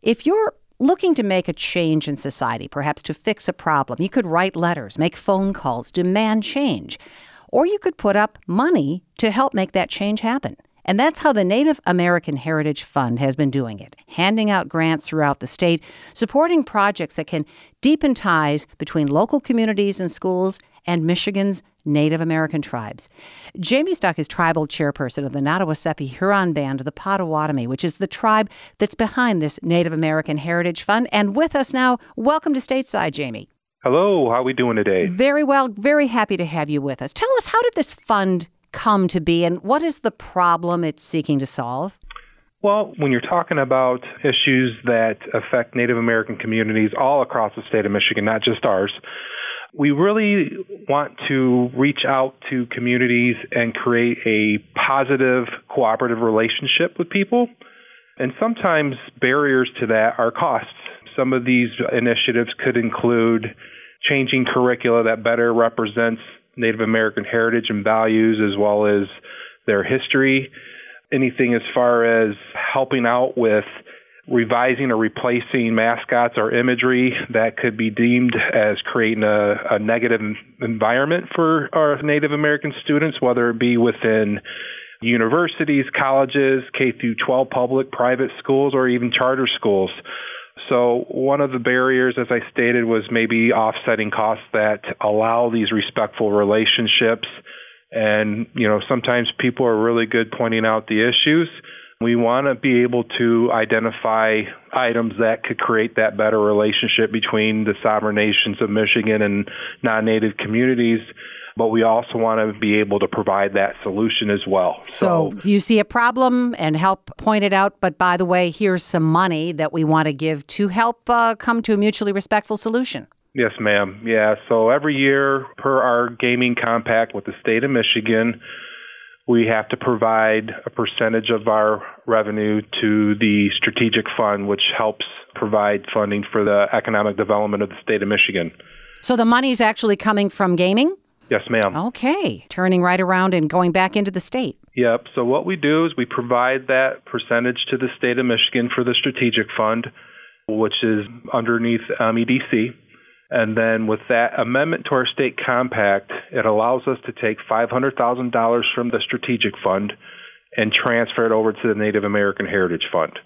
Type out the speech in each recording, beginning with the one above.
If you're looking to make a change in society, perhaps to fix a problem, you could write letters, make phone calls, demand change, or you could put up money to help make that change happen. And that's how the Native American Heritage Fund has been doing it, handing out grants throughout the state, supporting projects that can deepen ties between local communities and schools and Michigan's Native American tribes. Jamie Stuck is tribal chairperson of the Nottawasepi Huron Band of the Potawatomi, which is the tribe that's behind this Native American Heritage Fund. And with us now, welcome to Stateside, Jamie. Hello, how are we doing today? Very well, very happy to have you with us. Tell us, how did this fund come to be, and what is the problem it's seeking to solve? Well, when you're talking about issues that affect Native American communities all across the state of Michigan, not just ours, we really want to reach out to communities and create a positive, cooperative relationship with people. And sometimes barriers to that are costs. Some of these initiatives could include changing curricula that better represents Native American heritage and values as well as their history. Anything as far as helping out with revising or replacing mascots or imagery that could be deemed as creating a negative environment for our Native American students, whether it be within universities, colleges, K through 12 public, private schools, or even charter schools. So one of the barriers, as I stated, was maybe offsetting costs that allow these respectful relationships. And, sometimes people are really good pointing out the issues. We want to be able to identify items that could create that better relationship between the sovereign nations of Michigan and non-Native communities. But we also want to be able to provide that solution as well. So you see a problem and help point it out, but by the way, here's some money that we want to give to help come to a mutually respectful solution. Yes, ma'am. Yeah, so every year per our gaming compact with the state of Michigan, we have to provide a percentage of our revenue to the strategic fund, which helps provide funding for the economic development of the state of Michigan. So the money is actually coming from gaming? Yes, ma'am. Okay. Turning right around and going back into the state. Yep. So what we do is we provide that percentage to the state of Michigan for the strategic fund, which is underneath MEDC. And then with that amendment to our state compact, it allows us to take $500,000 from the strategic fund and transfer it over to the Native American Heritage Fund.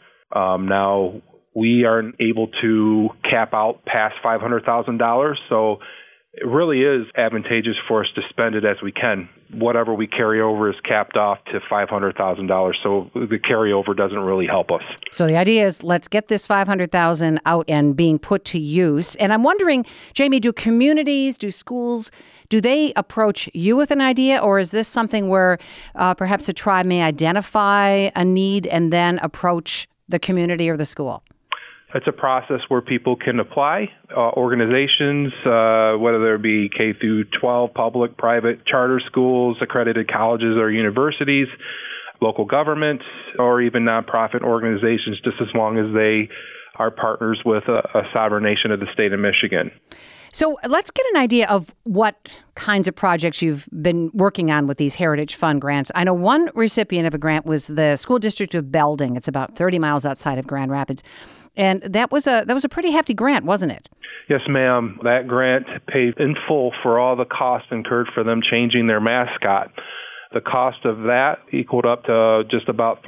Now, we aren't able to cap out past $500,000, so it really is advantageous for us to spend it as we can. Whatever we carry over is capped off to $500,000, so the carryover doesn't really help us. So the idea is, let's get this $500,000 out and being put to use. And I'm wondering, Jamie, do communities, do schools, do they approach you with an idea, or is this something where perhaps a tribe may identify a need and then approach the community or the school? It's a process where people can apply, organizations, whether it be K through 12, public, private, charter schools, accredited colleges or universities, local governments, or even nonprofit organizations, just as long as they are partners with a sovereign nation of the state of Michigan. So let's get an idea of what kinds of projects you've been working on with these Heritage Fund grants. I know one recipient of a grant was the school district of Belding. It's about 30 miles outside of Grand Rapids. And that was a pretty hefty grant, wasn't it? Yes, ma'am. That grant paid in full for all the costs incurred for them changing their mascot. The cost of that equaled up to just about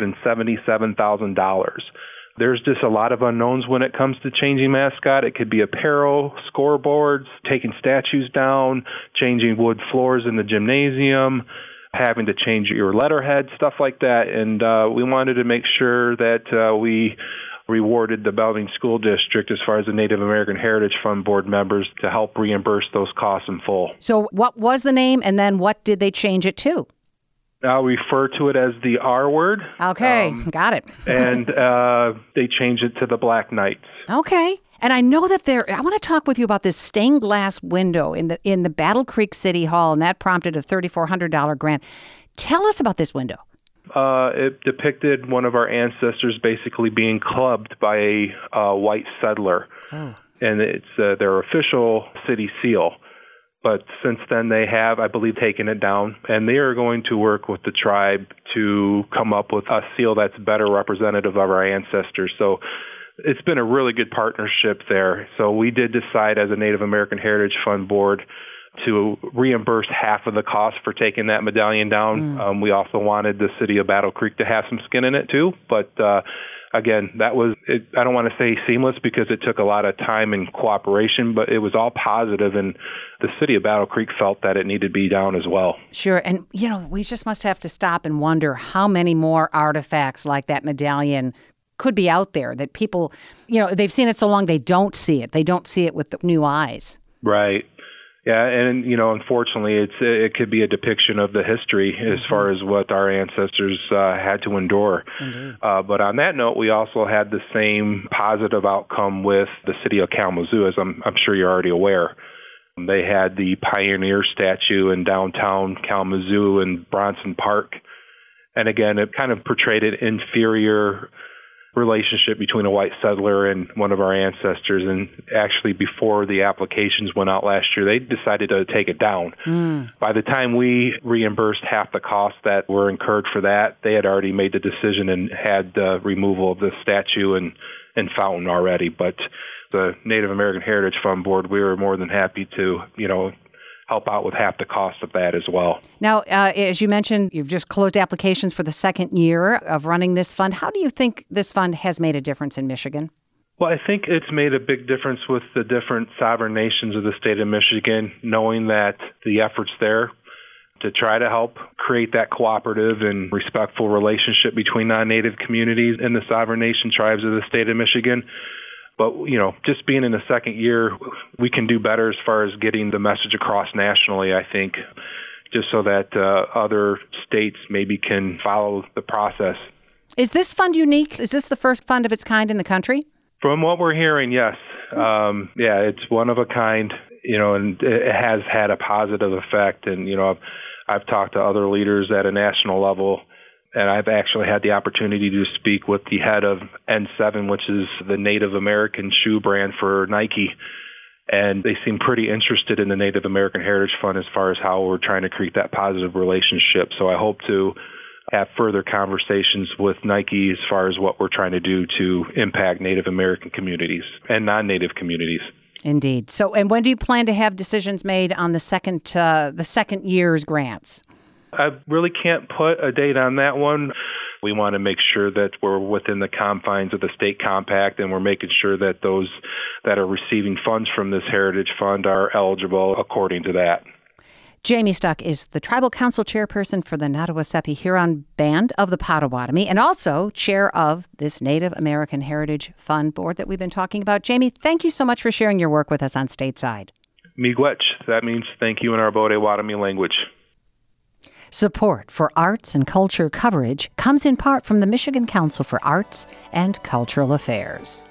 $377,000. There's just a lot of unknowns when it comes to changing mascot. It could be apparel, scoreboards, taking statues down, changing wood floors in the gymnasium, having to change your letterhead, stuff like that. And we wanted to make sure that we rewarded the Belding School District as far as the Native American Heritage Fund board members to help reimburse those costs in full. So what was the name, and then what did they change it to? I'll refer to it as the R word. Okay, got it. And they changed it to the Black Knights. Okay. And I know that I want to talk with you about this stained glass window in the Battle Creek City Hall, and that prompted a $3,400 grant. Tell us about this window. It depicted one of our ancestors basically being clubbed by a white settler. Oh. And it's their official city seal. But since then they have, I believe, taken it down. And they are going to work with the tribe to come up with a seal that's better representative of our ancestors. So It's been a really good partnership there. So we did decide as a Native American Heritage Fund board to reimburse half of the cost for taking that medallion down. We also wanted the city of Battle Creek to have some skin in it too, but again, that was, I don't want to say seamless because it took a lot of time and cooperation, but it was all positive, and the city of Battle Creek felt that it needed to be down as well. Sure. And, we just must have to stop and wonder how many more artifacts like that medallion could be out there that people, they've seen it so long they don't see it. They don't see it with the new eyes. Right. Yeah, and unfortunately, it could be a depiction of the history as far as what our ancestors had to endure. But on that note, we also had the same positive outcome with the city of Kalamazoo, as I'm sure you're already aware. They had the Pioneer statue in downtown Kalamazoo in Bronson Park, and again, it kind of portrayed an inferior relationship between a white settler and one of our ancestors. And actually, before the applications went out last year, they decided to take it down. By the time we reimbursed half the costs that were incurred for that, they had already made the decision and had the removal of the statue and fountain already. But the Native American Heritage Fund Board, we were more than happy to, help out with half the cost of that as well. Now, as you mentioned, you've just closed applications for the second year of running this fund. How do you think this fund has made a difference in Michigan? Well, I think it's made a big difference with the different sovereign nations of the state of Michigan, knowing that the efforts there to try to help create that cooperative and respectful relationship between non-Native communities and the sovereign nation tribes of the state of Michigan. But, just being in the second year, we can do better as far as getting the message across nationally, I think, just so that other states maybe can follow the process. Is this fund unique? Is this the first fund of its kind in the country? From what we're hearing, yes. It's one of a kind, and it has had a positive effect. And, I've talked to other leaders at a national level, and I've actually had the opportunity to speak with the head of N7, which is the Native American shoe brand for Nike. And they seem pretty interested in the Native American Heritage Fund as far as how we're trying to create that positive relationship. So I hope to have further conversations with Nike as far as what we're trying to do to impact Native American communities and non-Native communities. Indeed. So, and when do you plan to have decisions made on the second year's grants? I really can't put a date on that one. We want to make sure that we're within the confines of the state compact, and we're making sure that those that are receiving funds from this Heritage Fund are eligible according to that. Jamie Stuck is the Tribal Council Chairperson for the Nottawasapi Huron Band of the Potawatomi and also chair of this Native American Heritage Fund Board that we've been talking about. Jamie, thank you so much for sharing your work with us on Stateside. Miigwech. That means thank you in our Potawatomi language. Support for arts and culture coverage comes in part from the Michigan Council for Arts and Cultural Affairs.